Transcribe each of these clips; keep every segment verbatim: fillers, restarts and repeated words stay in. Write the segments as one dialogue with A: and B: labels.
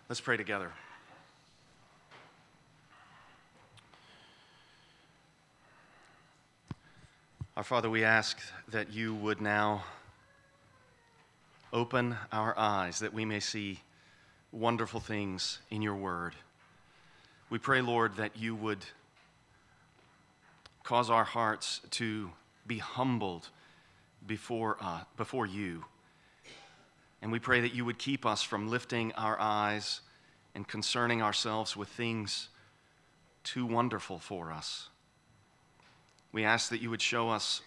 A: Let's pray together. Our Father, we ask that you would now open our eyes that we may see wonderful things in your word. We pray, Lord, that you would cause our hearts to be humbled before, uh, before you. And we pray that you would keep us from lifting our eyes and concerning ourselves with things too wonderful for us. We ask that you would show us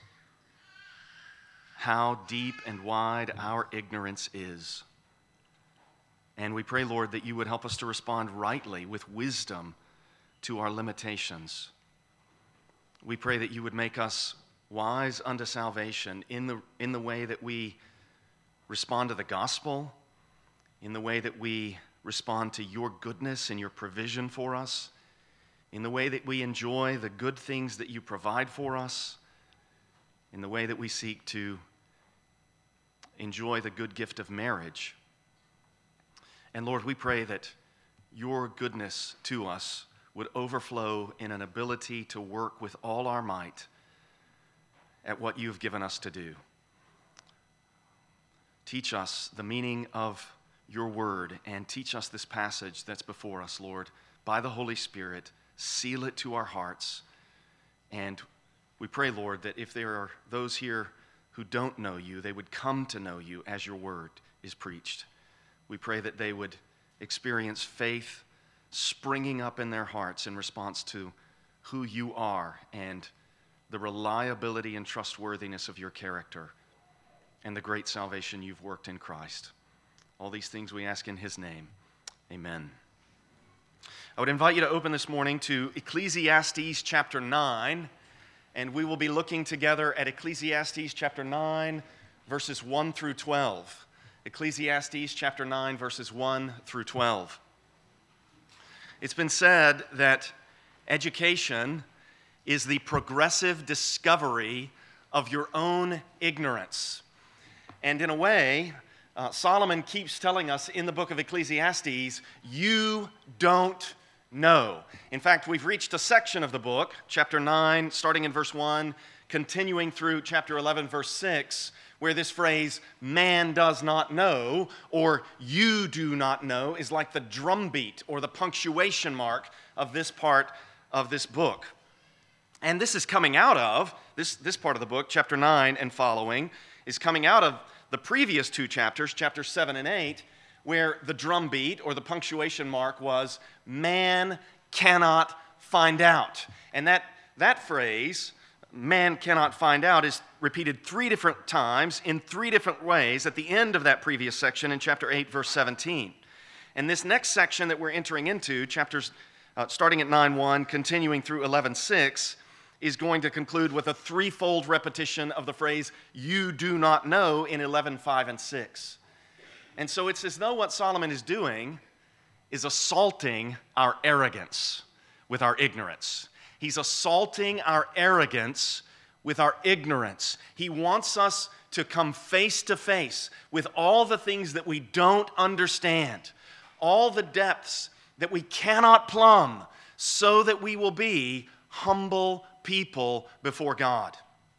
A: how deep and wide our ignorance is. And we pray, Lord, that you would help us to respond rightly with wisdom to our limitations. We pray that you would make us wise unto salvation in the, in the way that we respond to the gospel, in the way that we respond to your goodness and your provision for us, in the way that we enjoy the good things that you provide for us, in the way that we seek to enjoy the good gift of marriage. And Lord, we pray that your goodness to us would overflow in an ability to work with all our might at what you've given us to do. Teach us the meaning of your word and teach us this passage that's before us, Lord, by the Holy Spirit. Seal it to our hearts. And we pray, Lord, that if there are those here who don't know you, they would come to know you as your word is preached. We pray that they would experience faith springing up in their hearts in response to who you are and the reliability and trustworthiness of your character and the great salvation you've worked in Christ. All these things we ask in his name. Amen. I would invite you to open this morning to Ecclesiastes chapter nine, and we will be looking together at Ecclesiastes chapter nine, verses one through twelve. Ecclesiastes chapter nine, verses one through twelve. It's been said that education is the progressive discovery of your own ignorance. And in a way, uh, Solomon keeps telling us in the book of Ecclesiastes, you don't know. In fact, we've reached a section of the book, chapter nine, starting in verse one, continuing through chapter eleven, verse six, where this phrase, man does not know, or you do not know, is like the drumbeat or the punctuation mark of this part of this book. And this is coming out of, this, this part of the book, chapter nine and following, is coming out of the previous two chapters, chapters seven and eight, where the drumbeat or the punctuation mark was, man cannot find out. And that, that phrase, man cannot find out, is repeated three different times in three different ways at the end of that previous section in chapter eight, verse seventeen. And this next section that we're entering into, chapters uh, starting at nine one, continuing through eleven six, is going to conclude with a threefold repetition of the phrase, you do not know, in eleven five and six. And so it's as though what Solomon is doing is assaulting our arrogance with our ignorance. He's assaulting our arrogance with our ignorance. He wants us to come face to face with all the things that we don't understand, all the depths that we cannot plumb, so that we will be humble people before God.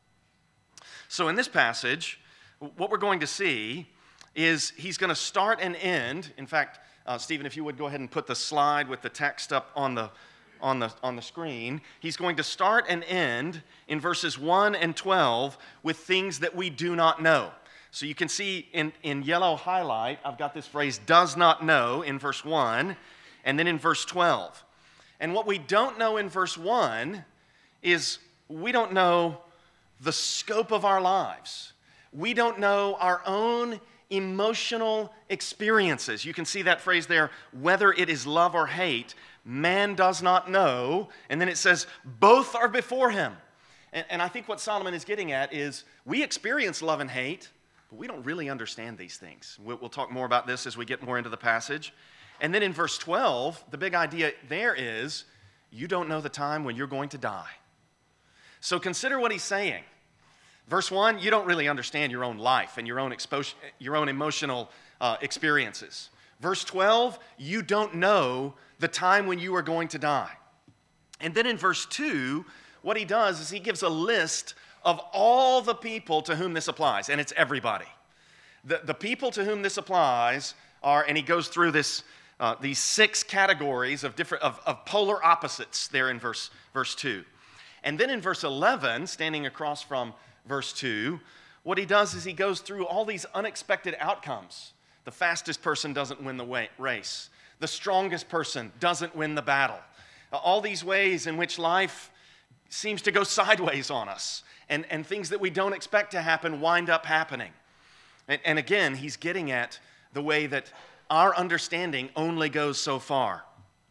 A: So in this passage, what we're going to see is he's going to start and end. In fact, uh, Stephen, if you would go ahead and put the slide with the text up on the on the on the screen. He's going to start and end in verses one and twelve with things that we do not know. So you can see in, in yellow highlight, I've got this phrase, does not know, in verse one, and then in verse twelve. And what we don't know in verse one is we don't know the scope of our lives. We don't know our own emotional experiences. You can see that phrase there, whether it is love or hate, man does not know. And then it says, both are before him. And, and I think what Solomon is getting at is we experience love and hate, but we don't really understand these things. We'll, we'll talk more about this as we get more into the passage. And then in verse twelve, the big idea there is, you don't know the time when you're going to die. So consider what he's saying. Verse one, you don't really understand your own life and your own expo- your own emotional uh, experiences. Verse twelve, you don't know the time when you are going to die. And then in verse two, what he does is he gives a list of all the people to whom this applies, and it's everybody. The, the people to whom this applies are, and he goes through this, uh, these six categories of different of, of polar opposites there in verse, verse two. And then in verse eleven, standing across from verse two, what he does is he goes through all these unexpected outcomes. The fastest person doesn't win the race. The strongest person doesn't win the battle. All these ways in which life seems to go sideways on us, and, and things that we don't expect to happen wind up happening. And, and again, he's getting at the way that our understanding only goes so far.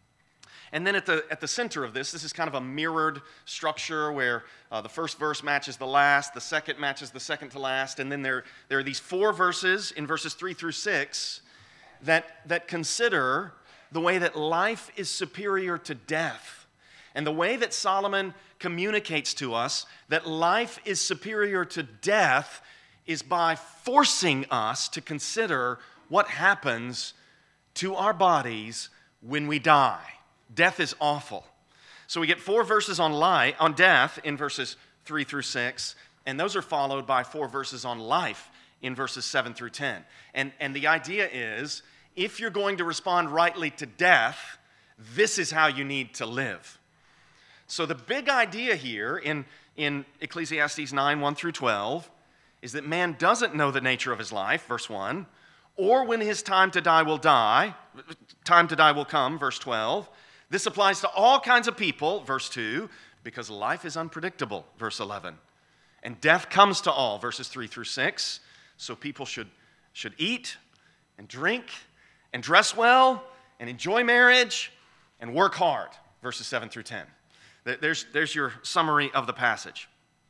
A: And then at the, at the center of this, this is kind of a mirrored structure where uh, the first verse matches the last, the second matches the second to last, and then there, there are these four verses in verses three through six that, that consider the way that life is superior to death, and the way that Solomon communicates to us that life is superior to death is by forcing us to consider what happens to our bodies when we die. Death is awful. So we get four verses on life, on death in verses three through six, and those are followed by four verses on life in verses seven through ten. And, and the idea is, if you're going to respond rightly to death, this is how you need to live. So the big idea here in, in Ecclesiastes nine, one through twelve, is that man doesn't know the nature of his life, verse one, or when his time to die will die, time to die will come, verse twelve. This applies to all kinds of people, verse two, because life is unpredictable, verse eleven. And death comes to all, verses three through six. So people should, should eat and drink and dress well and enjoy marriage and work hard, verses seven through ten. There's, there's your summary of the passage.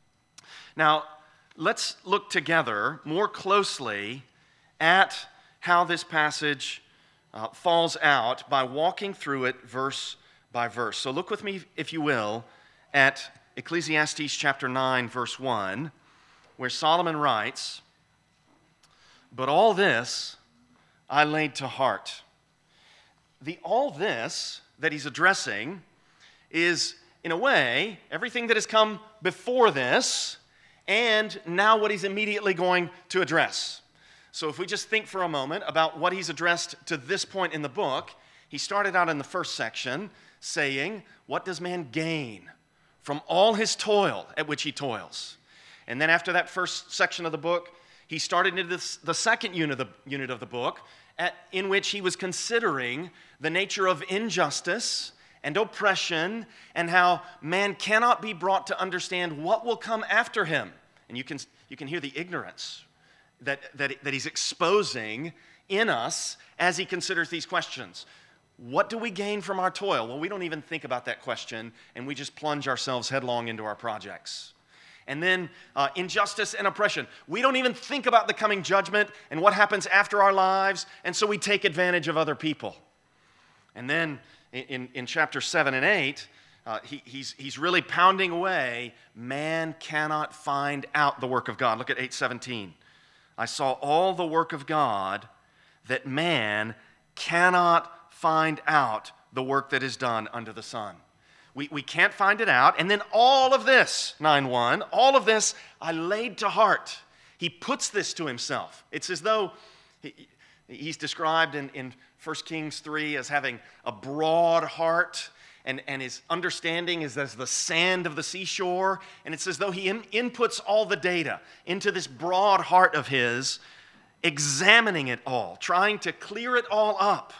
A: Now, let's look together more closely at how this passage uh, falls out by walking through it verse by verse. So look with me, if you will, at Ecclesiastes chapter nine, verse one, where Solomon writes, "But all this I laid to heart." The all this that he's addressing is, in a way, everything that has come before this, and now what he's immediately going to address. So if we just think for a moment about what he's addressed to this point in the book, he started out in the first section saying, what does man gain from all his toil at which he toils? And then after that first section of the book, he started into this, the second unit of the, unit of the book, at, in which he was considering the nature of injustice and oppression, and how man cannot be brought to understand what will come after him. And you can, you can hear the ignorance that, that, that he's exposing in us as he considers these questions. What do we gain from our toil? Well, we don't even think about that question, and we just plunge ourselves headlong into our projects. And then uh, injustice and oppression. We don't even think about the coming judgment and what happens after our lives, and so we take advantage of other people. And then in, in chapter seven and eight, uh, he, he's, he's really pounding away, man cannot find out the work of God. Look at eight seventeen. I saw all the work of God, that man cannot find out the work that is done under the sun. We, we can't find it out. And then all of this, nine one, all of this I laid to heart. He puts this to himself. It's as though he, he's described in, in First Kings three as having a broad heart, and, and his understanding is as the sand of the seashore. And it's as though he in, inputs all the data into this broad heart of his, examining it all, trying to clear it all up.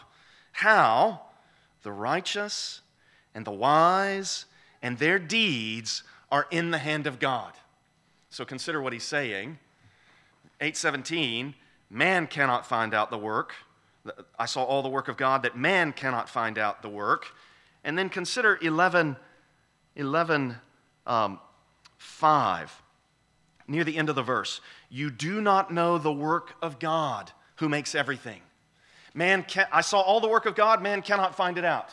A: How the righteous and the wise and their deeds are in the hand of God. So consider what he's saying. eight seventeen, man cannot find out the work. I saw all the work of God, that man cannot find out the work. And then consider eleven, eleven um, five, near the end of the verse. You do not know the work of God who makes everything. Man, can, I saw all the work of God, man cannot find it out.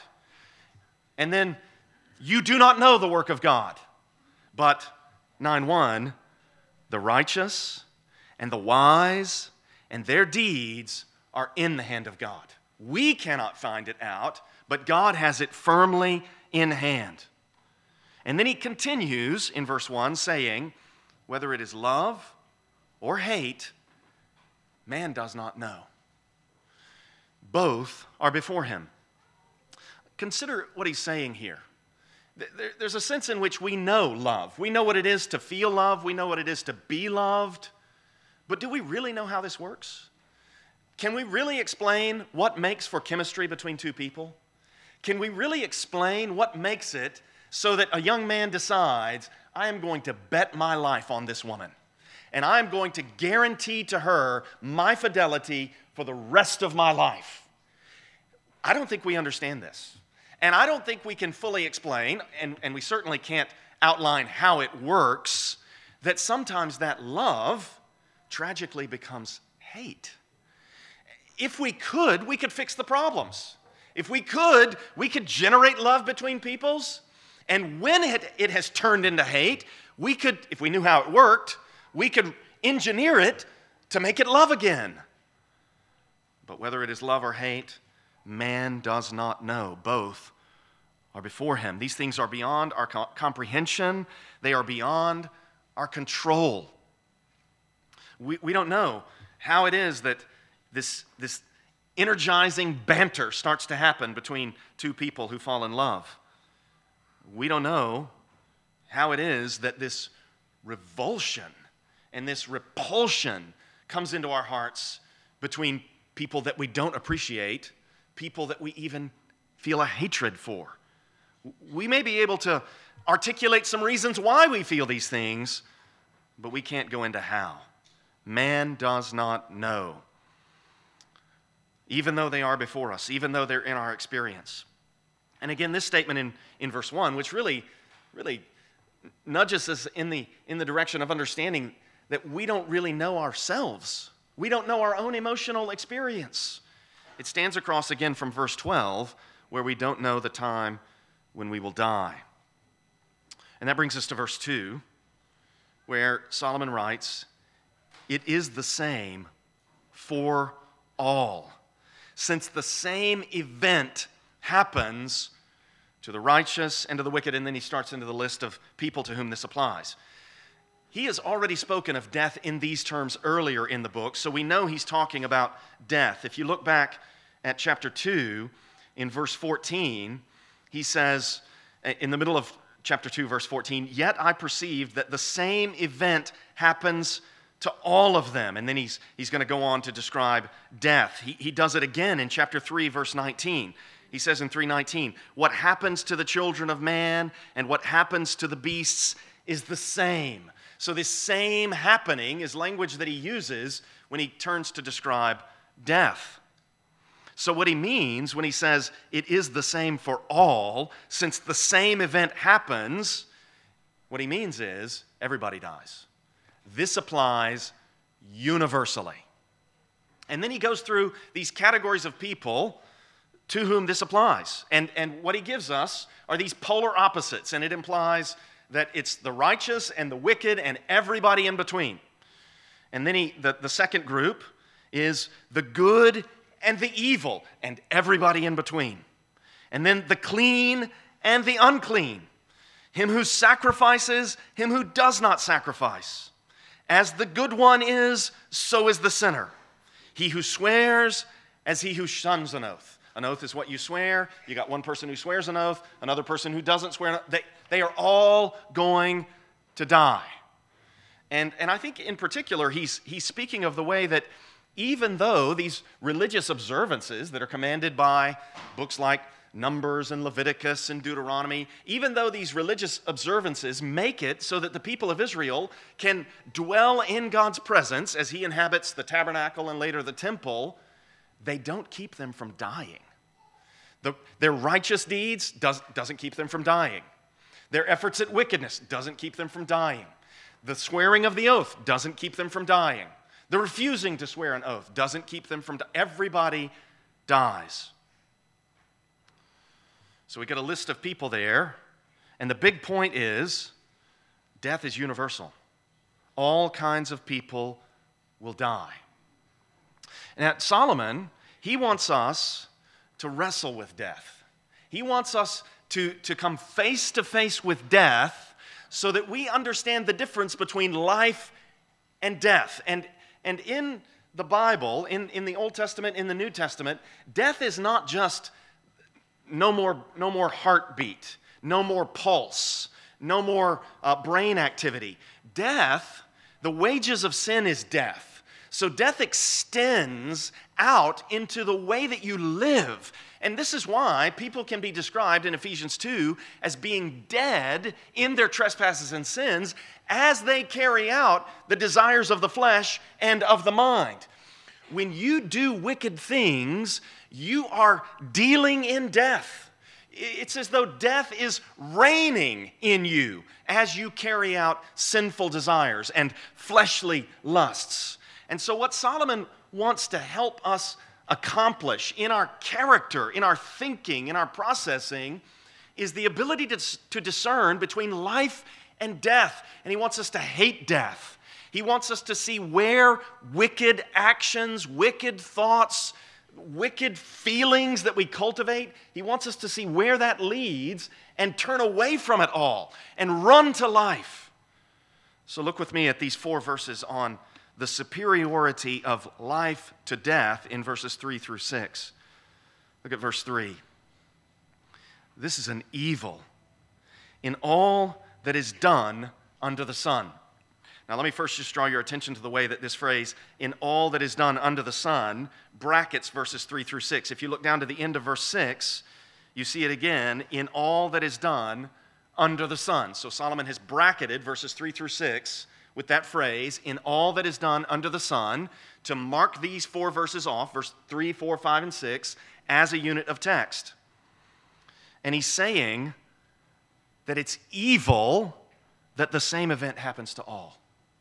A: And then, you do not know the work of God. But, nine one, the righteous and the wise and their deeds are in the hand of God. We cannot find it out, but God has it firmly in hand. And then he continues in verse one saying, whether it is love or hate, man does not know. Both are before him. Consider what he's saying here. There's a sense in which we know love. We know what it is to feel love. We know what it is to be loved. But do we really know how this works? Can we really explain what makes for chemistry between two people? Can we really explain what makes it so that a young man decides, I am going to bet my life on this woman, and I'm going to guarantee to her my fidelity for the rest of my life? I don't think we understand this. And I don't think we can fully explain, and, and we certainly can't outline how it works, that sometimes that love tragically becomes hate. If we could, we could fix the problems. If we could, we could generate love between peoples. And when it, it has turned into hate, we could, if we knew how it worked, we could engineer it to make it love again. But whether it is love or hate, man does not know. Both are before him. These things are beyond our co- comprehension. They are beyond our control. We, we don't know how it is that this, this energizing banter starts to happen between two people who fall in love. We don't know how it is that this revulsion and this repulsion comes into our hearts between people that we don't appreciate, people that we even feel a hatred for. We may be able to articulate some reasons why we feel these things, but we can't go into how. Man does not know, even though they are before us, even though they're in our experience. And again, this statement in, in verse one, which really, really nudges us in the, in the direction of understanding that we don't really know ourselves. We don't know our own emotional experience. It stands across again from verse twelve, where we don't know the time when we will die. And that brings us to verse two, where Solomon writes, it is the same for all, since the same event happens to the righteous and to the wicked. And then he starts into the list of people to whom this applies. He has already spoken of death in these terms earlier in the book, so we know he's talking about death. If you look back at chapter two, in verse fourteen, he says, in the middle of chapter two, verse fourteen, yet I perceived that the same event happens to all of them. And then he's, he's going to go on to describe death. He, he does it again in chapter three, verse nineteen. He says in three nineteen, what happens to the children of man and what happens to the beasts is the same. So this same happening is language that he uses when he turns to describe death. So what he means when he says it is the same for all, since the same event happens, what he means is everybody dies. This applies universally. And then he goes through these categories of people to whom this applies. And, and what he gives us are these polar opposites, and it implies that it's the righteous and the wicked and everybody in between. And then he, the, the second group is the good and the evil and everybody in between. And then the clean and the unclean, him who sacrifices, him who does not sacrifice. As the good one is, so is the sinner. He who swears, as he who shuns an oath. An oath is what you swear. You got one person who swears an oath, another person who doesn't swear an oath. They, they are all going to die. And, and I think in particular, he's, he's speaking of the way that even though these religious observances that are commanded by books like Numbers and Leviticus and Deuteronomy, even though these religious observances make it so that the people of Israel can dwell in God's presence as he inhabits the tabernacle and later the temple, they don't keep them from dying. The, their righteous deeds does, doesn't keep them from dying. Their efforts at wickedness doesn't keep them from dying. The swearing of the oath doesn't keep them from dying. The refusing to swear an oath doesn't keep them from dying. Everybody dies. So we get a list of people there, and the big point is death is universal. All kinds of people will die. Now, Solomon, He wants us to wrestle with death. He wants us to, to come face to face with death so that we understand the difference between life and death. And, and in the Bible, in, in the Old Testament, in the New Testament, death is not just no more, no more heartbeat, no more pulse, no more uh, brain activity. Death, the wages of sin is death. So death extends out into the way that you live. And this is why people can be described in Ephesians two as being dead in their trespasses and sins as they carry out the desires of the flesh and of the mind. When you do wicked things, you are dealing in death. It's as though death is reigning in you as you carry out sinful desires and fleshly lusts. And so what Solomon wants to help us accomplish in our character, in our thinking, in our processing, is the ability to, to discern between life and death. And he wants us to hate death. He wants us to see where wicked actions, wicked thoughts, wicked feelings that we cultivate, he wants us to see where that leads and turn away from it all and run to life. So look with me at these four verses on the superiority of life to death in verses three through six. Look at verse three. This is an evil in all that is done under the sun. Now let me first just draw your attention to the way that this phrase, in all that is done under the sun, brackets verses three through six. If you look down to the end of verse six, you see it again, in all that is done under the sun. So Solomon has bracketed verses three through six with that phrase, in all that is done under the sun, to mark these four verses off, verse three, four, five, and six, as a unit of text. And he's saying that it's evil that the same event happens to all.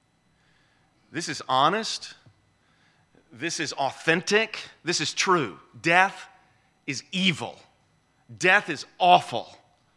A: This is honest. This is authentic. This is true. Death is evil. Death is awful.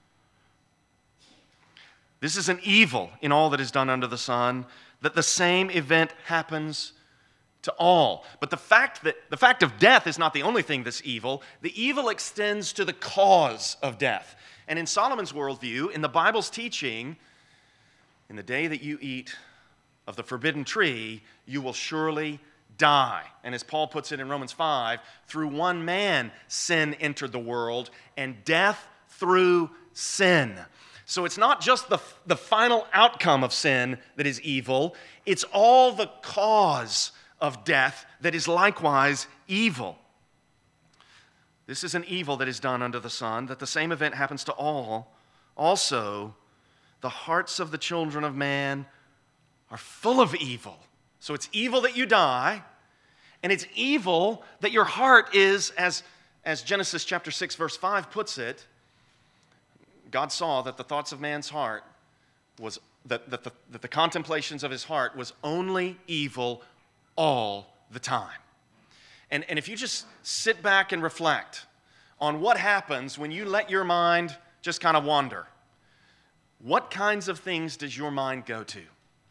A: This is an evil in all that is done under the sun, that the same event happens to all. But the fact that the fact of death is not the only thing that's evil. The evil extends to the cause of death. And in Solomon's worldview, in the Bible's teaching, in the day that you eat of the forbidden tree, you will surely die. And as Paul puts it in Romans five, through one man sin entered the world, and death through sin. So it's not just the, the final outcome of sin that is evil, it's all the cause of death that is likewise evil. This is an evil that is done under the sun, that the same event happens to all. Also, the hearts of the children of man are full of evil. So it's evil that you die, and it's evil that your heart is, as, as Genesis chapter six, verse five puts it, God saw that the thoughts of man's heart was, that, that, the, that the contemplations of his heart was only evil all the time. And, and if you just sit back and reflect on what happens when you let your mind just kind of wander, what kinds of things does your mind go to?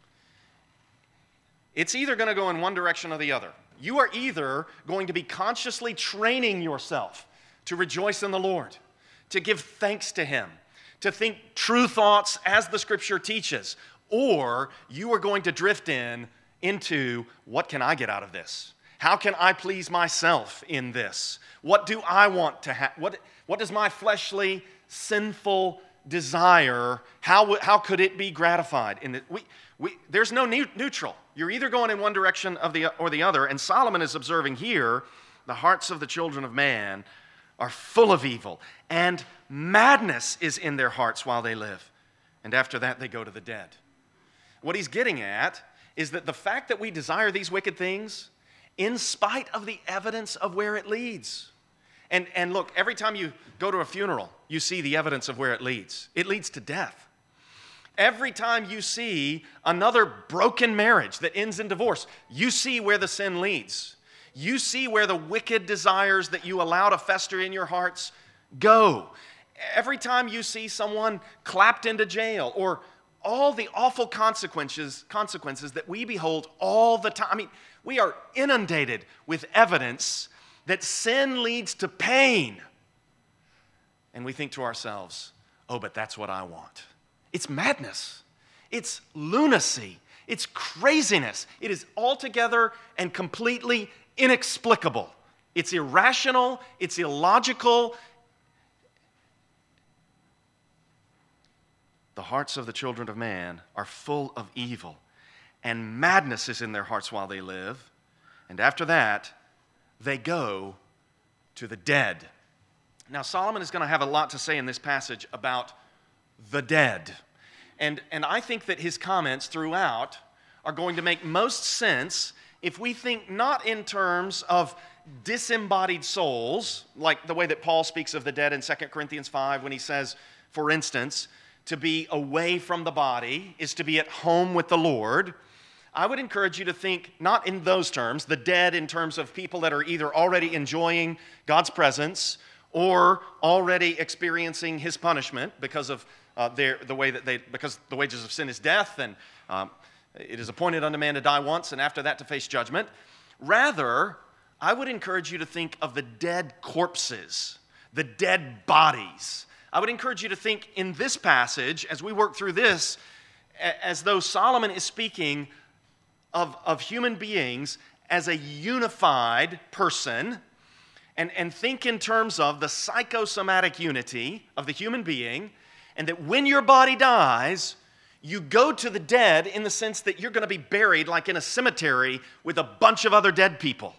A: It's either going to go in one direction or the other. You are either going to be consciously training yourself to rejoice in the Lord, to give thanks to Him, to think true thoughts as the Scripture teaches, or you are going to drift in into, what can I get out of this? How can I please myself in this? What do I want to have? What, what does my fleshly, sinful desire, how, how could it be gratified? In the, we, we, there's no ne- neutral. You're either going in one direction of the, or the other, and Solomon is observing here, the hearts of the children of man are full of evil, and madness is in their hearts while they live. And after that, they go to the dead. What he's getting at is that the fact that we desire these wicked things, in spite of the evidence of where it leads. And, and look, every time you go to a funeral, you see the evidence of where it leads. It leads to death. Every time you see another broken marriage that ends in divorce, you see where the sin leads. You see where the wicked desires that you allow to fester in your hearts go. Every time you see someone clapped into jail, or all the awful consequences, consequences that we behold all the time. I mean, we are inundated with evidence that sin leads to pain. And we think to ourselves, oh, but that's what I want. It's madness. It's lunacy. It's craziness. It is altogether and completely inexplicable. It's irrational. It's illogical. The hearts of the children of man are full of evil, and madness is in their hearts while they live. And after that, they go to the dead. Now, Solomon is going to have a lot to say in this passage about the dead. And, and I think that his comments throughout are going to make most sense if we think not in terms of disembodied souls, like the way that Paul speaks of the dead in Second Corinthians five when he says, for instance, to be away from the body is to be at home with the Lord. I would encourage you to think not in those terms, the dead in terms of people that are either already enjoying God's presence or already experiencing his punishment because of uh, their, the way that they, because the wages of sin is death, and um, it is appointed unto man to die once, and after that to face judgment. Rather, I would encourage you to think of the dead corpses, the dead bodies. I would encourage you to think in this passage, as we work through this, as though Solomon is speaking of, of human beings as a unified person, and, and think in terms of the psychosomatic unity of the human being, and that when your body dies, you go to the dead in the sense that you're going to be buried like in a cemetery with a bunch of other dead people.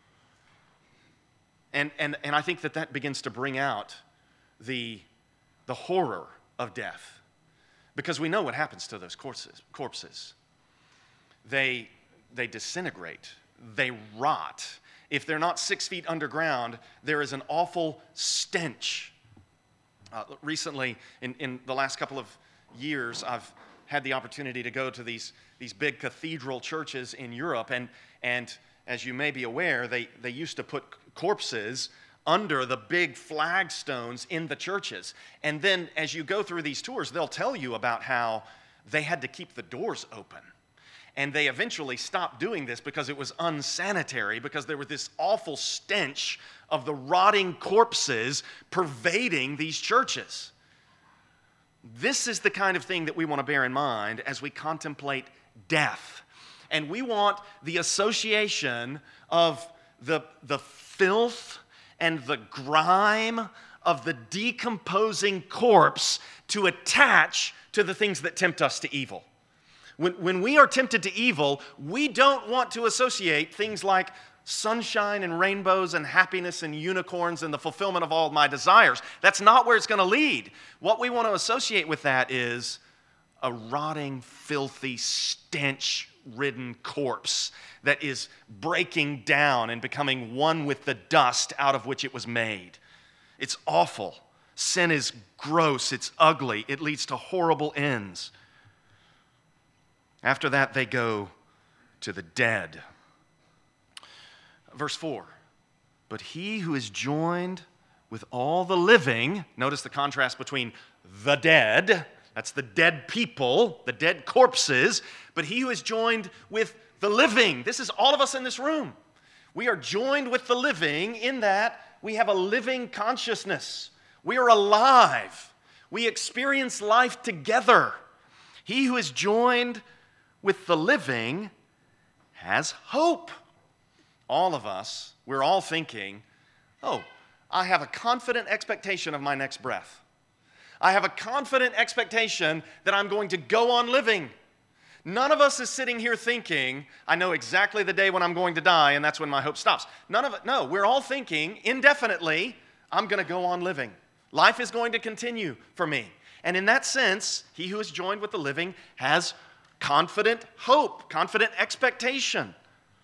A: And, and, and I think that that begins to bring out the the horror of death, because we know what happens to those corpses. corpses. They, they disintegrate. They rot. If they're not six feet underground, there is an awful stench. Uh, recently, in, in the last couple of years, I've had the opportunity to go to these, these big cathedral churches in Europe, and, and as you may be aware, they, they used to put corpses under the big flagstones in the churches. And then as you go through these tours, they'll tell you about how they had to keep the doors open. And they eventually stopped doing this because it was unsanitary, because there was this awful stench of the rotting corpses pervading these churches. This is the kind of thing that we want to bear in mind as we contemplate death. And we want the association of the, the filth and the grime of the decomposing corpse to attach to the things that tempt us to evil. When, when we are tempted to evil, we don't want to associate things like sunshine and rainbows and happiness and unicorns and the fulfillment of all my desires. That's not where it's going to lead. What we want to associate with that is a rotting, filthy, stench-ridden corpse that is breaking down and becoming one with the dust out of which it was made. It's awful. Sin is gross. It's ugly. It leads to horrible ends. After that, they go to the dead. Verse four, but he who is joined with all the living, notice the contrast between the dead, that's the dead people, the dead corpses, but he who is joined with the living. This is all of us in this room. We are joined with the living in that we have a living consciousness. We are alive. We experience life together. He who is joined with the living has hope. All of us, we're all thinking, oh, I have a confident expectation of my next breath. I have a confident expectation that I'm going to go on living. None of us is sitting here thinking, I know exactly the day when I'm going to die, and that's when my hope stops. None of it. No, we're all thinking indefinitely, I'm going to go on living. Life is going to continue for me. And in that sense, he who is joined with the living has confident hope, confident expectation.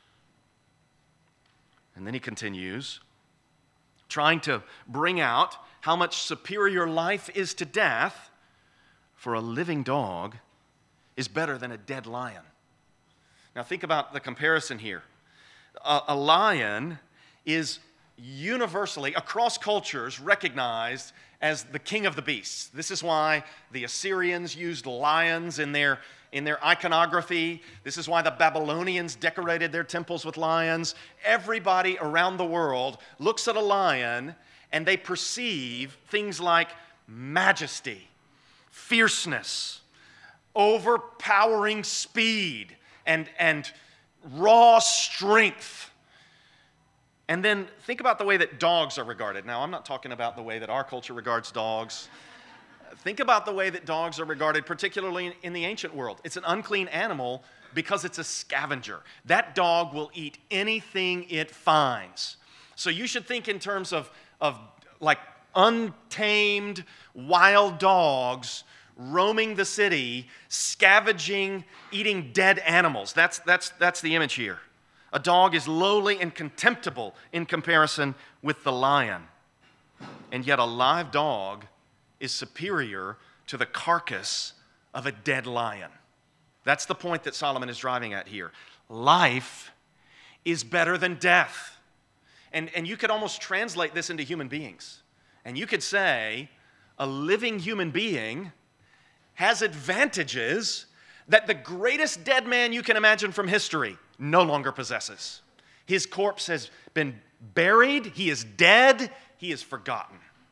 A: And then he continues, trying to bring out how much superior life is to death. For a living dog is better than a dead lion. Now think about the comparison here. A, a lion is universally, across cultures, recognized as the king of the beasts. This is why the Assyrians used lions in their, in their iconography. This is why the Babylonians decorated their temples with lions. Everybody around the world looks at a lion and they perceive things like majesty, fierceness, overpowering speed, and, and raw strength. And then think about the way that dogs are regarded. Now, I'm not talking about the way that our culture regards dogs. Think about the way that dogs are regarded, particularly in the ancient world. It's an unclean animal because it's a scavenger. That dog will eat anything it finds. So you should think in terms of, of like untamed wild dogs roaming the city, scavenging, eating dead animals. That's, that's, that's the image here. A dog is lowly and contemptible in comparison with the lion. And yet a live dog is superior to the carcass of a dead lion. That's the point that Solomon is driving at here. Life is better than death. And, and you could almost translate this into human beings. And you could say a living human being has advantages that the greatest dead man you can imagine from history no longer possesses. His corpse has been buried, he is dead, he is forgotten.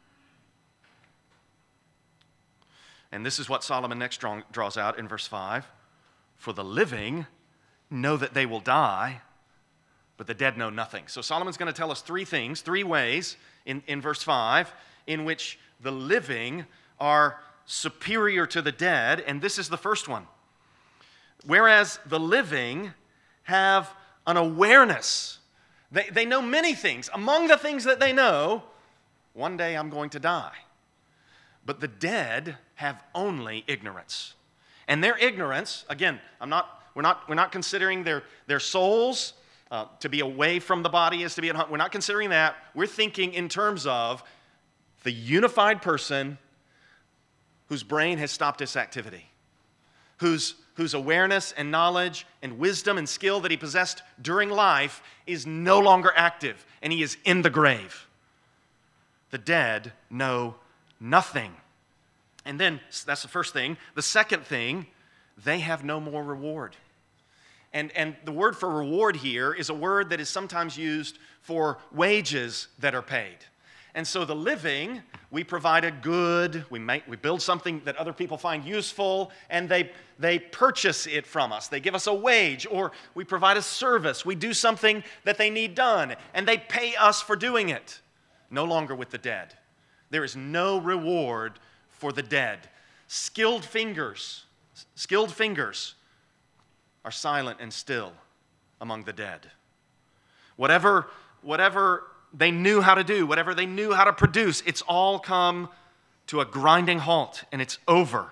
A: And this is what Solomon next draw, draws out in verse five. For the living know that they will die, but the dead know nothing. So Solomon's going to tell us three things, three ways in, in verse five in which the living are superior to the dead, and this is the first one. Whereas the living have an awareness. They, they know many things. Among the things that they know, one day I'm going to die. But the dead have only ignorance. And their ignorance, again, I'm not, we're not, we're not considering their, their souls. Uh, to be away from the body is to be at home. We're not considering that. We're thinking in terms of the unified person whose brain has stopped its activity, whose, whose awareness and knowledge and wisdom and skill that he possessed during life is no longer active, and he is in the grave. The dead know nothing. And then, that's the first thing. The second thing, they have no more reward. And, and the word for reward here is a word that is sometimes used for wages that are paid. And so the living, we provide a good, we make, we build something that other people find useful, and they, they purchase it from us. They give us a wage, or we provide a service. We do something that they need done, and they pay us for doing it. No longer with the dead. There is no reward for the dead. Skilled fingers, skilled fingers are silent and still among the dead. Whatever, whatever they knew how to do, whatever they knew how to produce, it's all come to a grinding halt, and it's over.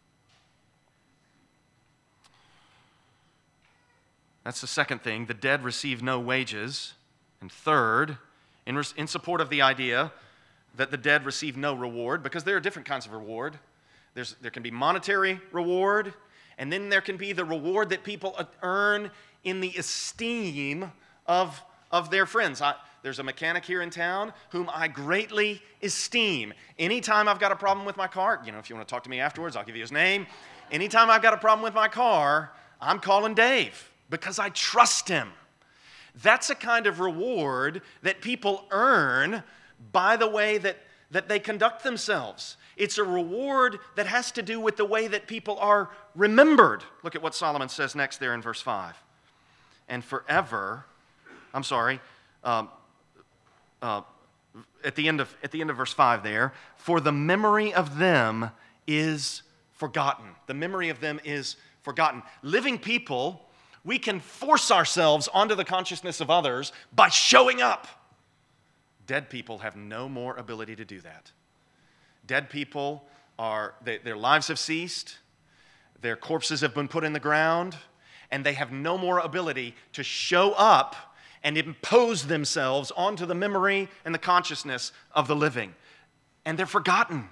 A: That's the second thing. The dead receive no wages. And third, in, in support of the idea that the dead receive no reward, because there are different kinds of reward. There's, there can be monetary reward, and then there can be the reward that people earn in the esteem of, of their friends. I, there's a mechanic here in town whom I greatly esteem. Anytime I've got a problem with my car, you know, if you want to talk to me afterwards, I'll give you his name. Anytime I've got a problem with my car, I'm calling Dave because I trust him. That's a kind of reward that people earn by the way that, that they conduct themselves. It's a reward that has to do with the way that people are remembered. Look at what Solomon says next there in verse five. And forever, I'm sorry, um, uh, at the end of at the end of verse five there, for the memory of them is forgotten. The memory of them is forgotten. Living people, we can force ourselves onto the consciousness of others by showing up. Dead people have no more ability to do that. Dead people are, they, their lives have ceased, their corpses have been put in the ground, and they have no more ability to show up and impose themselves onto the memory and the consciousness of the living. And they're forgotten.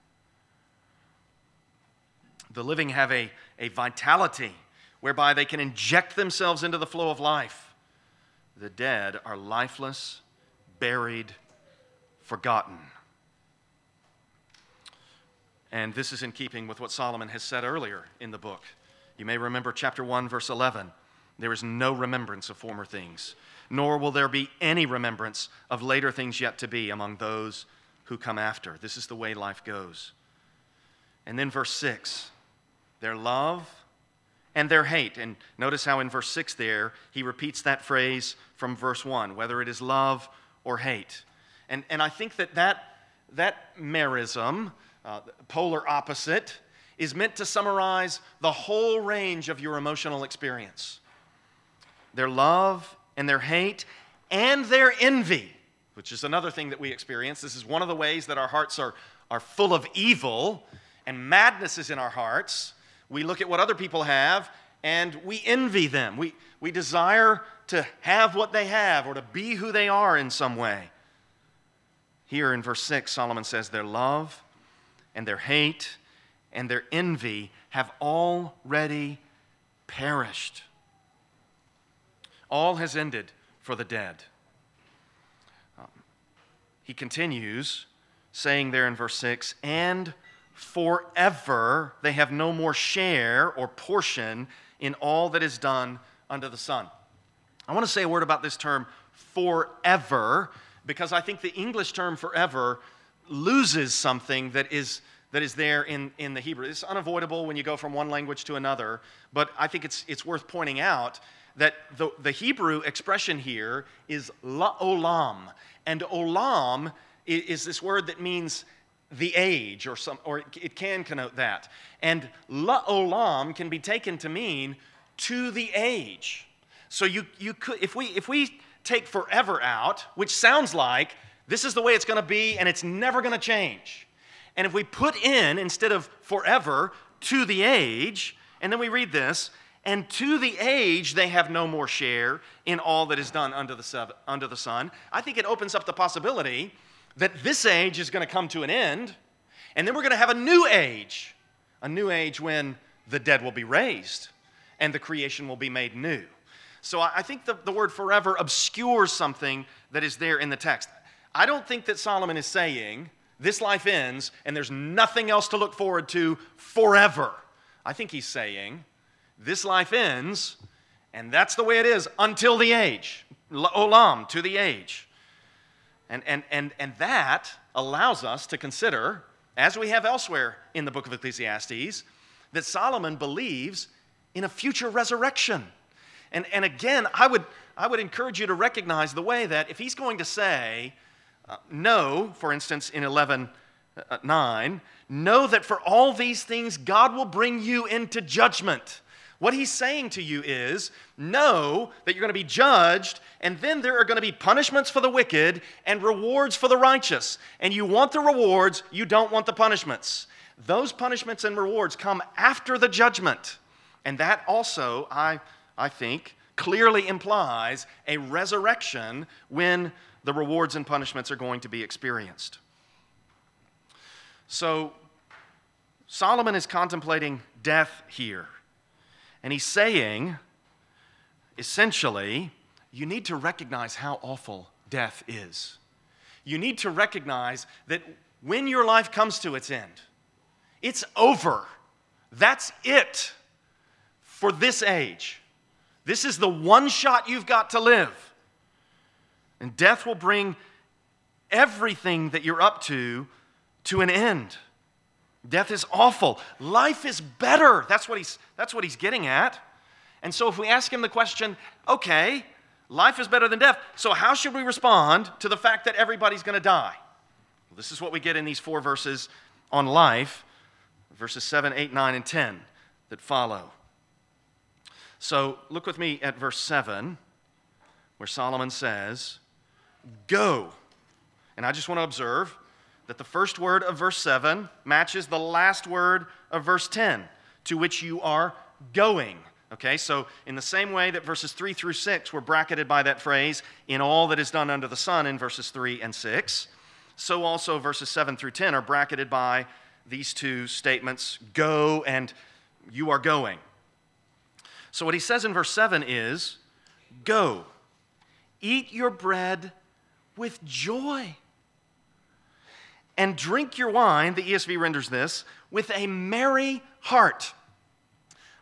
A: The living have a, a vitality whereby they can inject themselves into the flow of life. The dead are lifeless, buried, forgotten. And this is in keeping with what Solomon has said earlier in the book. You may remember chapter one, verse eleven. There is no remembrance of former things, nor will there be any remembrance of later things yet to be among those who come after. This is the way life goes. And then verse six, their love and their hate. And notice how in verse six there, he repeats that phrase from verse one, whether it is love or hate. And, and I think that that, that merism, uh, polar opposite, is meant to summarize the whole range of your emotional experience. Their love and their hate and their envy, which is another thing that we experience. This is one of the ways that our hearts are, are full of evil and madness is in our hearts. We look at what other people have and we envy them. We, we desire to have what they have or to be who they are in some way. Here in verse six, Solomon says, their love and their hate and their envy have already perished. All has ended for the dead. Um, he continues, saying there in verse six, and forever they have no more share or portion in all that is done under the sun. I want to say a word about this term, forever, because I think the English term forever loses something that is that is there in, in the Hebrew. It's unavoidable when you go from one language to another, but I think it's, it's worth pointing out that the, the Hebrew expression here is la'olam, and olam is, is this word that means the age, or some, or it can connote that. And la'olam can be taken to mean to the age. So you, you could, if we, if we take forever out, which sounds like this is the way it's going to be and it's never going to change. And if we put in, instead of forever, to the age, and then we read this, and to the age they have no more share in all that is done under the, under the sun, I think it opens up the possibility that this age is going to come to an end, and then we're going to have a new age, a new age when the dead will be raised and the creation will be made new. So I think the, the word forever obscures something that is there in the text. I don't think that Solomon is saying this life ends and there's nothing else to look forward to forever. I think he's saying this life ends and that's the way it is until the age, olam, to the age. And, and, and, and that allows us to consider, as we have elsewhere in the book of Ecclesiastes, that Solomon believes in a future resurrection. And, and again, I would, I would encourage you to recognize the way that if he's going to say, uh, know, for instance, in eleven nine, know that for all these things God will bring you into judgment. What he's saying to you is, know that you're going to be judged, and then there are going to be punishments for the wicked and rewards for the righteous. And you want the rewards, you don't want the punishments. Those punishments and rewards come after the judgment. And that also, I, I think, clearly implies a resurrection when the rewards and punishments are going to be experienced. So, Solomon is contemplating death here. And he's saying, essentially, you need to recognize how awful death is. You need to recognize that when your life comes to its end, it's over. That's it for this age. This is the one shot you've got to live. And death will bring everything that you're up to to an end. Death is awful. Life is better. That's what he's, that's what he's getting at. And so if we ask him the question, okay, life is better than death, so how should we respond to the fact that everybody's going to die? Well, this is what we get in these four verses on life, verses seven, eight, nine, and ten that follow. So look with me at verse seven, where Solomon says, go. And I just want to observe that the first word of verse seven matches the last word of verse ten, to which you are going. Okay, so in the same way that verses three through six were bracketed by that phrase, in all that is done under the sun in verses three and six, so also verses seven through ten are bracketed by these two statements, go and you are going. So what he says in verse seven is, go, eat your bread with joy, and drink your wine, the E S V renders this, with a merry heart.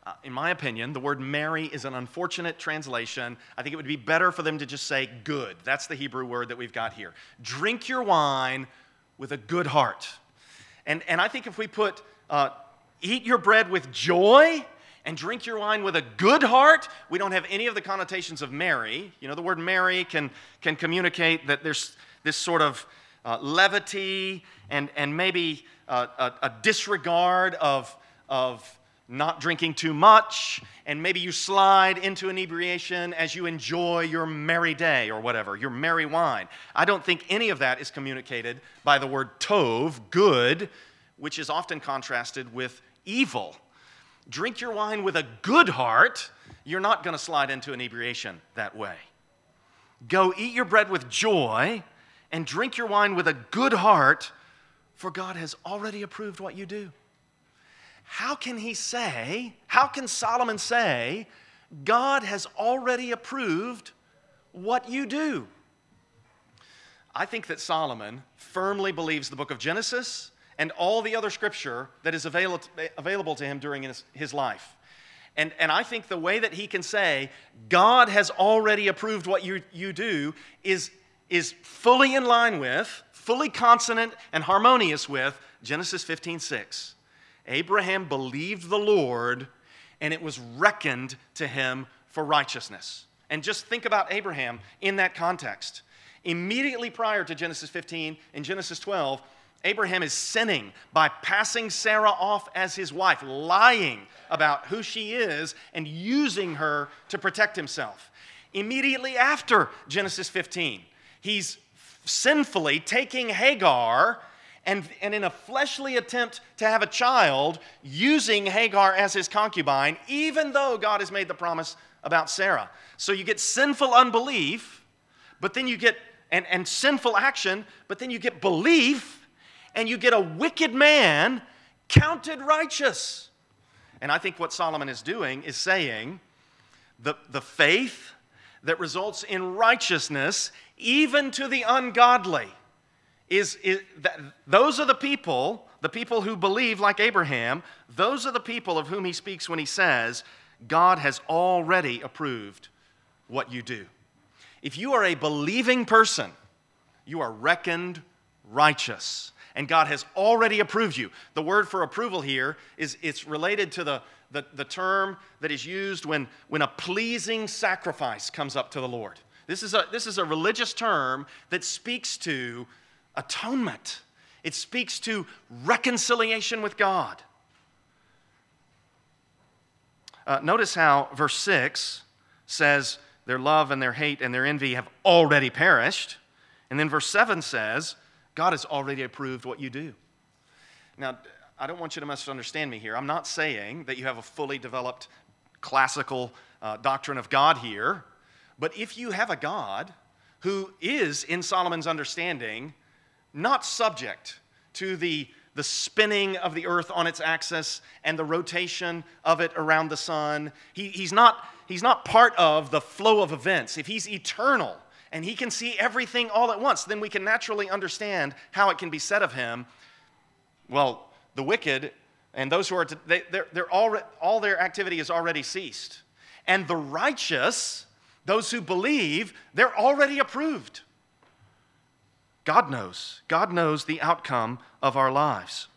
A: Uh, in my opinion, the word marry is an unfortunate translation. I think it would be better for them to just say good. That's the Hebrew word that we've got here. Drink your wine with a good heart. And, and I think if we put uh, eat your bread with joy and drink your wine with a good heart, we don't have any of the connotations of marry. You know, the word marry can, can communicate that there's this sort of uh, levity and, and maybe uh, a, a disregard of, of not drinking too much, and maybe you slide into inebriation as you enjoy your merry day or whatever, your merry wine. I don't think any of that is communicated by the word tov, good, which is often contrasted with evil. Drink your wine with a good heart, you're not going to slide into inebriation that way. Go eat your bread with joy and drink your wine with a good heart, for God has already approved what you do. How can he say, how can Solomon say, God has already approved what you do? I think that Solomon firmly believes the book of Genesis and all the other scripture that is avail- available to him during his, his life. And, and I think the way that he can say, God has already approved what you, you do, is, is fully in line with, fully consonant and harmonious with Genesis fifteen six. Abraham believed the Lord, and it was reckoned to him for righteousness. And just think about Abraham in that context. Immediately prior to Genesis fifteen, in Genesis twelve, Abraham is sinning by passing Sarah off as his wife, lying about who she is and using her to protect himself. Immediately after Genesis fifteen, he's sinfully taking Hagar and, and in a fleshly attempt to have a child, using Hagar as his concubine, even though God has made the promise about Sarah. So you get sinful unbelief, but then you get, and, and sinful action, but then you get belief, and you get a wicked man counted righteous. And I think what Solomon is doing is saying the, the faith that results in righteousness, even to the ungodly, is, is that those are the people, the people who believe like Abraham, those are the people of whom he speaks when he says, God has already approved what you do. If you are a believing person, you are reckoned righteous. And God has already approved you. The word for approval here is it's related to the, the, the term that is used when, when a pleasing sacrifice comes up to the Lord. This is, a, this is a religious term that speaks to atonement. It speaks to reconciliation with God. Uh, notice how verse six says, their love and their hate and their envy have already perished. And then verse seven says, God has already approved what you do. Now, I don't want you to misunderstand me here. I'm not saying that you have a fully developed classical uh, doctrine of God here. But if you have a God who is, in Solomon's understanding, not subject to the, the spinning of the earth on its axis and the rotation of it around the sun, he, he's, not, he's not part of the flow of events. If he's eternal, and he can see everything all at once, then we can naturally understand how it can be said of him, well, the wicked and those who are, to, they, they're, they're all, all their activity has already ceased. And the righteous, those who believe, they're already approved. God knows. God knows the outcome of our lives.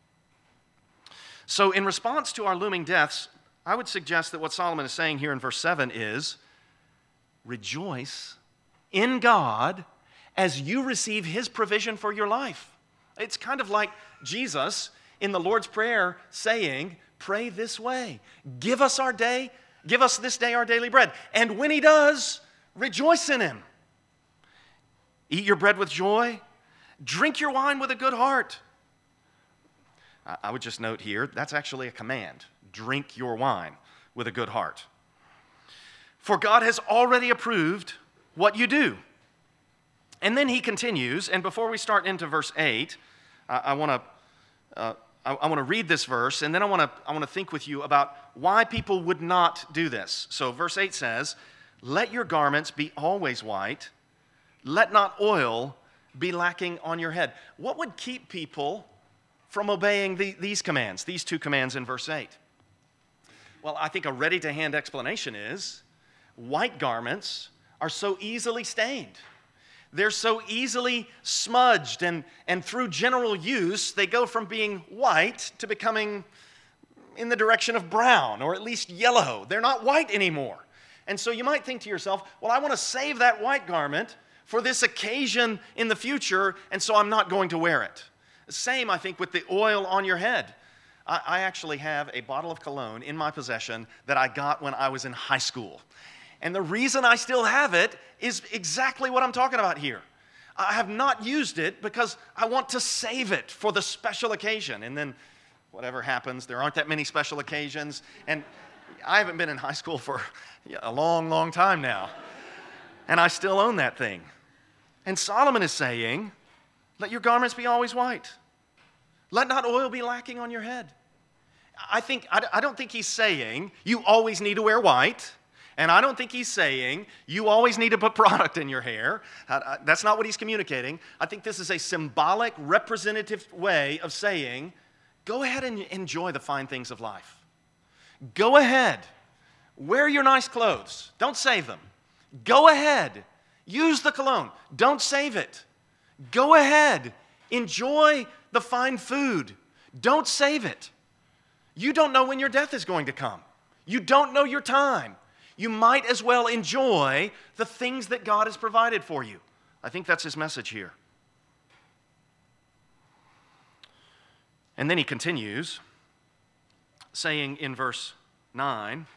A: So in response to our looming deaths, I would suggest that what Solomon is saying here in verse seven is, rejoice in God as you receive his provision for your life. It's kind of like Jesus in the Lord's Prayer saying, pray this way. Give us our day, give us this day our daily bread. And when he does, rejoice in him. Eat your bread with joy. Drink your wine with a good heart. I would just note here, that's actually a command. Drink your wine with a good heart. For God has already approved what you do. And then he continues, and before we start into verse eight, I, I want to uh, I, I want to read this verse, and then I want to I want to think with you about why people would not do this. So verse eight says, "Let your garments be always white, let not oil be lacking on your head." What would keep people from obeying the, these commands, these two commands in verse eight? Well, I think a ready-to-hand explanation is white garments are so easily stained. They're so easily smudged, and, and through general use, they go from being white to becoming in the direction of brown, or at least yellow. They're not white anymore. And so you might think to yourself, well, I want to save that white garment for this occasion in the future, and so I'm not going to wear it. Same, I think, with the oil on your head. I, I actually have a bottle of cologne in my possession that I got when I was in high school. And the reason I still have it is exactly what I'm talking about here. I have not used it because I want to save it for the special occasion. And then whatever happens, there aren't that many special occasions. And I haven't been in high school for a long, long time now. And I still own that thing. And Solomon is saying, let your garments be always white. Let not oil be lacking on your head. I think I don't think he's saying you always need to wear white. And I don't think he's saying you always need to put product in your hair. That's not what he's communicating. I think this is a symbolic, representative way of saying, go ahead and enjoy the fine things of life. Go ahead. Wear your nice clothes. Don't save them. Go ahead. Use the cologne. Don't save it. Go ahead. Enjoy the fine food. Don't save it. You don't know when your death is going to come. You don't know your time. You might as well enjoy the things that God has provided for you. I think that's his message here. And then he continues, saying in verse nine,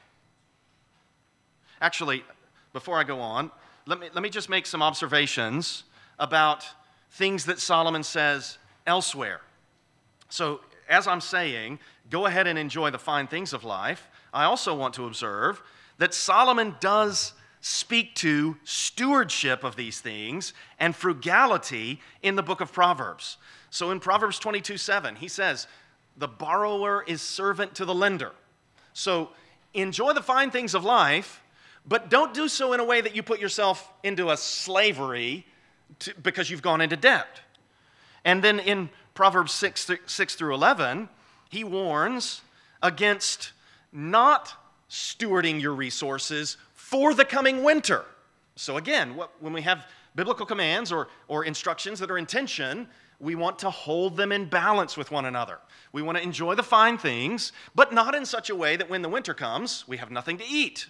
A: actually, before I go on, let me, let me just make some observations about things that Solomon says elsewhere. So, as I'm saying, go ahead and enjoy the fine things of life. I also want to observe that Solomon does speak to stewardship of these things and frugality in the book of Proverbs. So in Proverbs twenty-two seven, he says, the borrower is servant to the lender. So enjoy the fine things of life, but don't do so in a way that you put yourself into a slavery to, because you've gone into debt. And then in Proverbs six, six through eleven, he warns against not stewarding your resources for the coming winter. So again, what, when we have biblical commands or, or instructions that are in tension, we want to hold them in balance with one another. We want to enjoy the fine things, but not in such a way that when the winter comes, we have nothing to eat.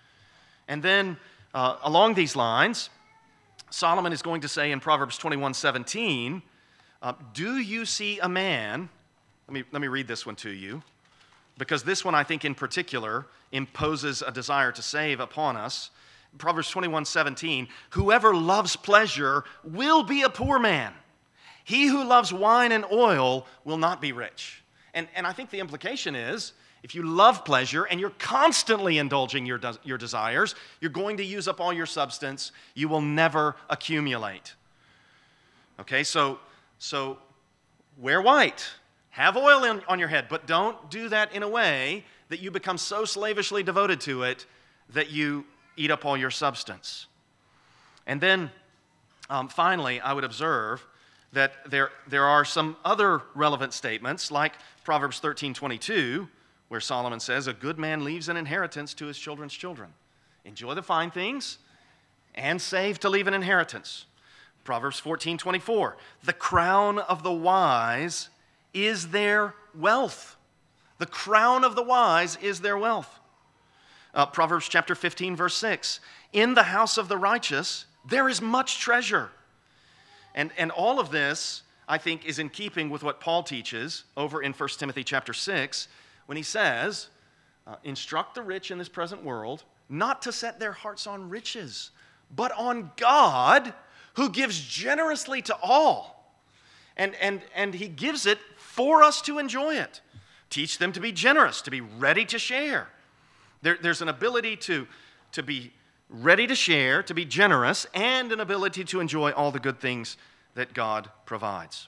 A: And then uh, along these lines, Solomon is going to say in Proverbs twenty-one seventeen, uh, do you see a man, let me, let me read this one to you, because this one I think in particular imposes a desire to save upon us. Proverbs twenty-one seventeen, whoever loves pleasure will be a poor man. He who loves wine and oil will not be rich. And, and I think the implication is, if you love pleasure and you're constantly indulging your, de- your desires, you're going to use up all your substance. You will never accumulate. Okay, so, so wear white. Have oil in, on your head, but don't do that in a way that you become so slavishly devoted to it that you eat up all your substance. And then, um, finally, I would observe that there, there are some other relevant statements, like Proverbs thirteen twenty-two, where Solomon says, a good man leaves an inheritance to his children's children. Enjoy the fine things and save to leave an inheritance. Proverbs fourteen twenty-four, the crown of the wise is their wealth. The crown of the wise is their wealth. Uh, Proverbs chapter fifteen, verse six, in the house of the righteous there is much treasure. And, and all of this, I think, is in keeping with what Paul teaches over in First Timothy chapter six, when he says, uh, instruct the rich in this present world not to set their hearts on riches, but on God, who gives generously to all. And, and, and he gives it for us to enjoy it. Teach them to be generous, to be ready to share. There, there's an ability to, to be ready to share, to be generous, and an ability to enjoy all the good things that God provides.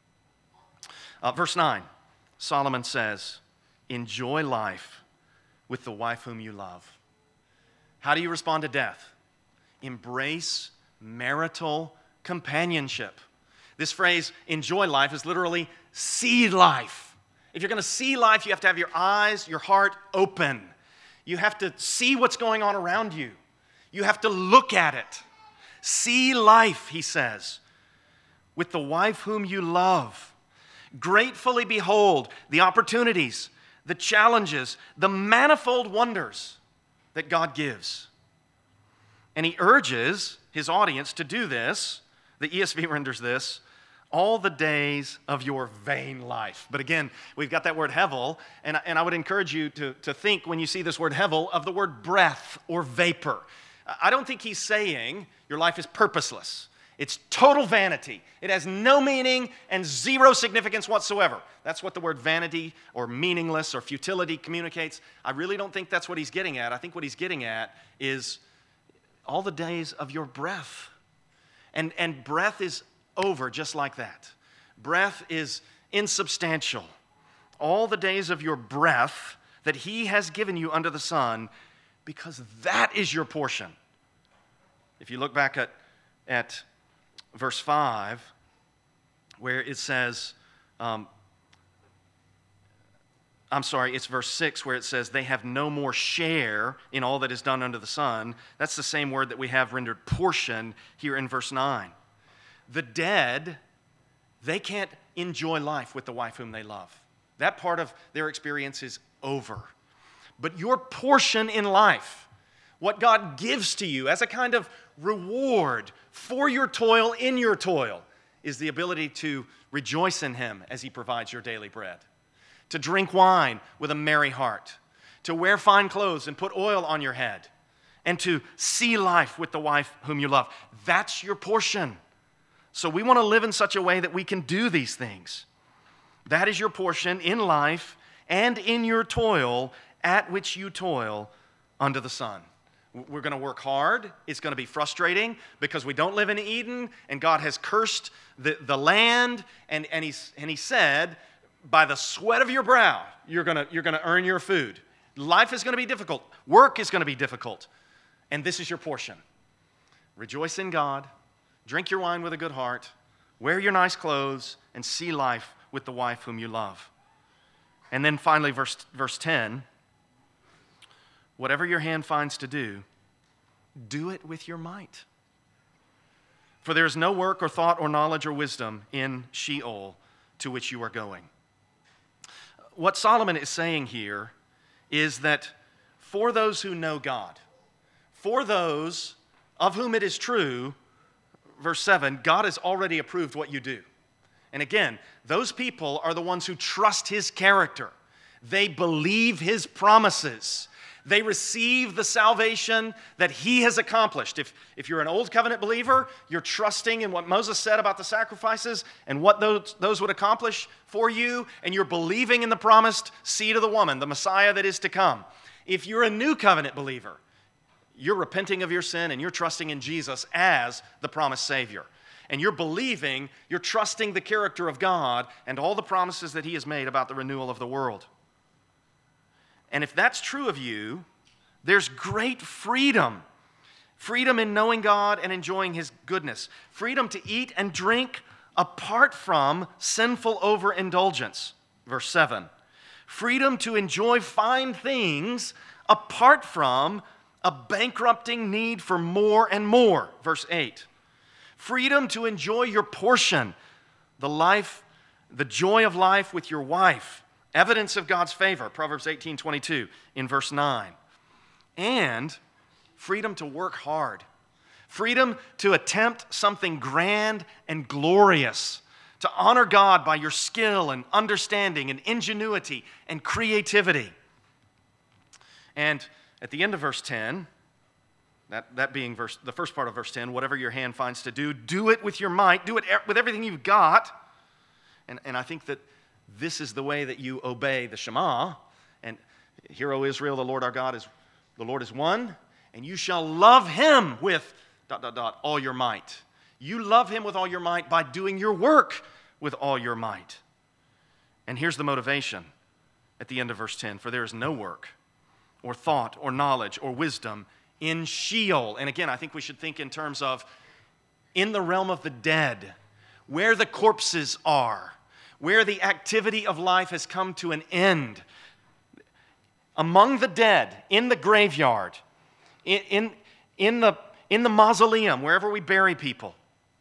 A: Uh, verse nine, Solomon says, enjoy life with the wife whom you love. How do you respond to death? Embrace marital companionship. This phrase, enjoy life, is literally see life. If you're going to see life, you have to have your eyes, your heart open. You have to see what's going on around you. You have to look at it. See life, he says, with the wife whom you love. Gratefully behold the opportunities, the challenges, the manifold wonders that God gives. And he urges his audience to do this. The E S V renders this, all the days of your vain life. But again, we've got that word hevel, and, and I would encourage you to, to think when you see this word hevel of the word breath or vapor. I don't think he's saying your life is purposeless. It's total vanity. It has no meaning and zero significance whatsoever. That's what the word vanity or meaningless or futility communicates. I really don't think that's what he's getting at. I think what he's getting at is all the days of your breath. And, and breath is over just like that. Breath is insubstantial. All the days of your breath that he has given you under the sun, because that is your portion. If you look back at, at verse five, where it says, um, I'm sorry, it's verse six where it says, they have no more share in all that is done under the sun. That's the same word that we have rendered portion here in verse nine. The dead, they can't enjoy life with the wife whom they love. That part of their experience is over. But your portion in life, what God gives to you as a kind of reward for your toil in your toil, is the ability to rejoice in him as he provides your daily bread, to drink wine with a merry heart, to wear fine clothes and put oil on your head, and to see life with the wife whom you love. That's your portion. So we want to live in such a way that we can do these things. That is your portion in life and in your toil at which you toil under the sun. We're going to work hard. It's going to be frustrating because we don't live in Eden, and God has cursed the, the land, and, and, he's, and he said, by the sweat of your brow, you're going to, you're going to earn your food. Life is going to be difficult. Work is going to be difficult. And this is your portion. Rejoice in God. Drink your wine with a good heart. Wear your nice clothes and see life with the wife whom you love. And then finally, verse, verse ten, whatever your hand finds to do, do it with your might. For there is no work or thought or knowledge or wisdom in Sheol to which you are going. What Solomon is saying here is that for those who know God, for those of whom it is true, verse seven, God has already approved what you do. And again, those people are the ones who trust his character. They believe his promises. They receive the salvation that he has accomplished. If, if you're an old covenant believer, you're trusting in what Moses said about the sacrifices and what those, those would accomplish for you, and you're believing in the promised seed of the woman, the Messiah that is to come. If you're a new covenant believer, you're repenting of your sin and you're trusting in Jesus as the promised Savior. And you're believing, you're trusting the character of God and all the promises that he has made about the renewal of the world. And if that's true of you, there's great freedom. Freedom in knowing God and enjoying his goodness. Freedom to eat and drink apart from sinful overindulgence. Verse seven. Freedom to enjoy fine things apart from a bankrupting need for more and more. Verse eight. Freedom to enjoy your portion, the life, the joy of life with your wife. Evidence of God's favor, Proverbs eighteen twenty-two in verse nine. And freedom to work hard. Freedom to attempt something grand and glorious. To honor God by your skill and understanding and ingenuity and creativity. And at the end of verse ten, that, that being verse, the first part of verse ten, whatever your hand finds to do, do it with your might, do it with everything you've got. And, and I think that this is the way that you obey the Shema. And hear, O Israel, the Lord our God is, the Lord is one, and you shall love him with dot, dot, dot, all your might. You love him with all your might by doing your work with all your might. And here's the motivation at the end of verse ten. For there is no work or thought or knowledge or wisdom in Sheol. And again, I think we should think in terms of in the realm of the dead, where the corpses are, where the activity of life has come to an end. among the dead, in the graveyard, in, in, in, the, in the mausoleum, wherever we bury people.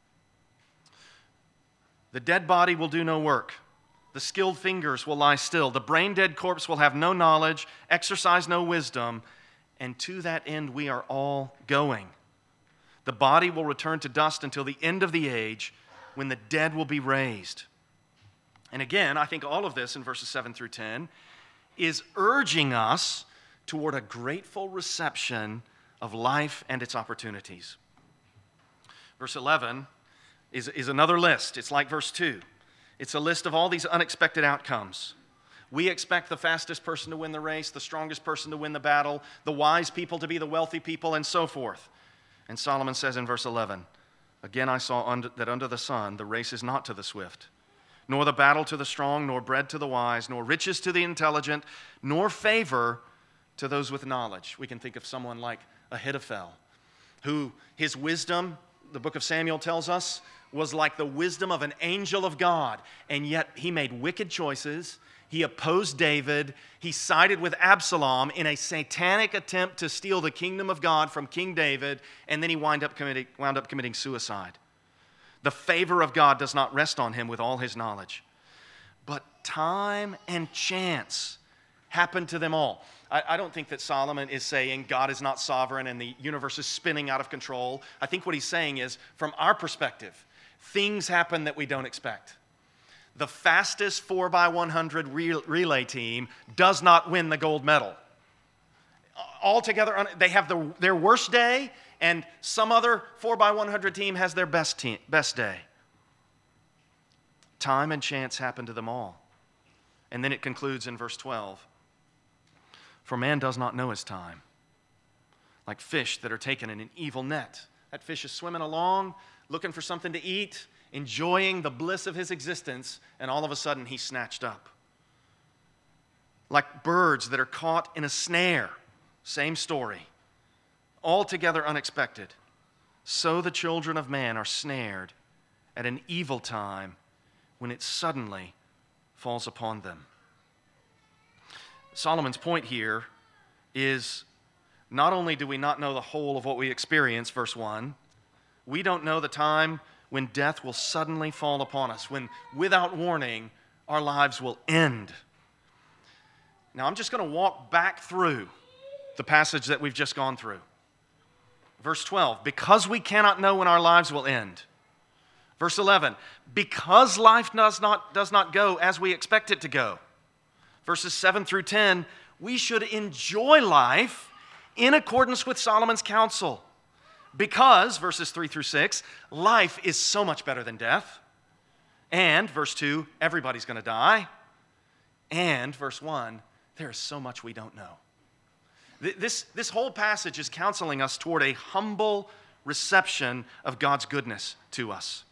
A: The dead body will do no work. The skilled fingers will lie still. The brain-dead corpse will have no knowledge, exercise no wisdom, and to that end we are all going. The body will return to dust until the end of the age, when the dead will be raised. And again, I think all of this in verses seven through ten is urging us toward a grateful reception of life and its opportunities. Verse eleven is, is another list. It's like verse two. It's a list of all these unexpected outcomes. We expect the fastest person to win the race, the strongest person to win the battle, the wise people to be the wealthy people, and so forth. And Solomon says in verse eleven, again I saw under, that under the sun the race is not to the swift, nor the battle to the strong, nor bread to the wise, nor riches to the intelligent, nor favor to those with knowledge. We can think of someone like Ahithophel, who his wisdom, the book of Samuel tells us, was like the wisdom of an angel of God, and yet he made wicked choices. He opposed David. He sided with Absalom in a satanic attempt to steal the kingdom of God from King David, and then he wound up committing, wound up committing suicide. The favor of God does not rest on him with all his knowledge. But time and chance happened to them all. I, I don't think that Solomon is saying God is not sovereign and the universe is spinning out of control. I think what he's saying is, from our perspective, things happen that we don't expect. The fastest four by one hundred relay team does not win the gold medal. Altogether, they have the, their worst day, and some other four by one hundred team has their best, team, best day. Time and chance happen to them all. And then it concludes in verse twelve. For man does not know his time, like fish that are taken in an evil net. That fish is swimming along, looking for something to eat, enjoying the bliss of his existence, and all of a sudden he's snatched up. Like birds that are caught in a snare. Same story. Altogether unexpected. So the children of man are snared at an evil time when it suddenly falls upon them. Solomon's point here is, not only do we not know the whole of what we experience, verse one, we don't know the time when death will suddenly fall upon us, when without warning our lives will end. Now I'm just going to walk back through the passage that we've just gone through. Verse twelve, because we cannot know when our lives will end. Verse eleven, because life does not, does not go as we expect it to go. Verses seven through ten, we should enjoy life in accordance with Solomon's counsel. Because, verses three through six, life is so much better than death. And, verse two, everybody's going to die. And, verse one, there is so much we don't know. This, this whole passage is counseling us toward a humble reception of God's goodness to us.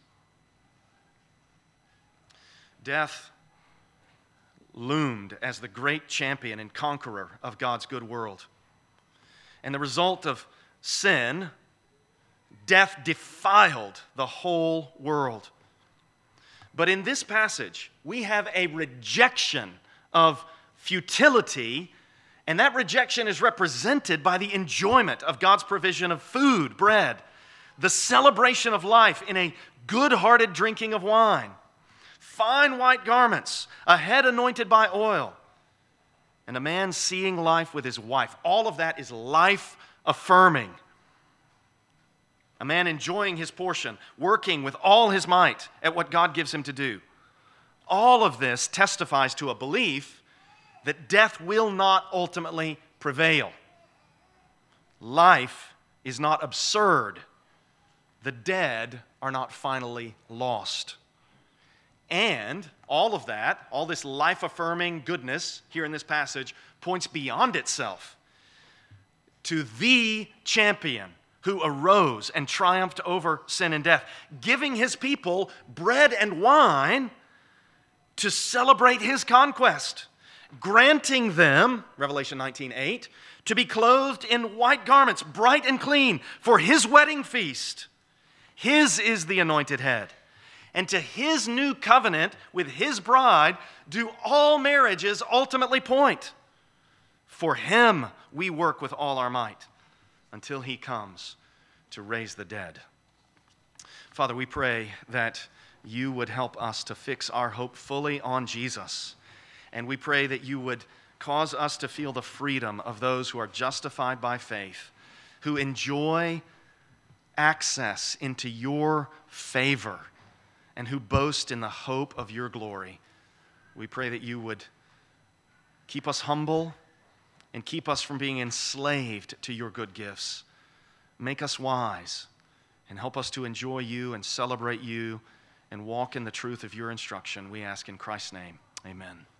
A: Death loomed as the great champion and conqueror of God's good world. And the result of sin, death defiled the whole world. But in this passage, we have a rejection of futility, and that rejection is represented by the enjoyment of God's provision of food, bread, the celebration of life in a good-hearted drinking of wine, fine white garments, a head anointed by oil, and a man seeing life with his wife. All of that is life-affirming. A man enjoying his portion, working with all his might at what God gives him to do. All of this testifies to a belief that death will not ultimately prevail. Life is not absurd. The dead are not finally lost. And all of that, all this life-affirming goodness here in this passage, points beyond itself to the champion who arose and triumphed over sin and death, giving his people bread and wine to celebrate his conquest, granting them, Revelation nineteen eight, to be clothed in white garments, bright and clean, for his wedding feast. His is the anointed head. And to his new covenant with his bride do all marriages ultimately point. For him we work with all our might until he comes to raise the dead. Father, we pray that you would help us to fix our hope fully on Jesus. And we pray that you would cause us to feel the freedom of those who are justified by faith, who enjoy access into your favor, and who boast in the hope of your glory. We pray that you would keep us humble and keep us from being enslaved to your good gifts. Make us wise and help us to enjoy you and celebrate you and walk in the truth of your instruction. We ask in Christ's name, amen.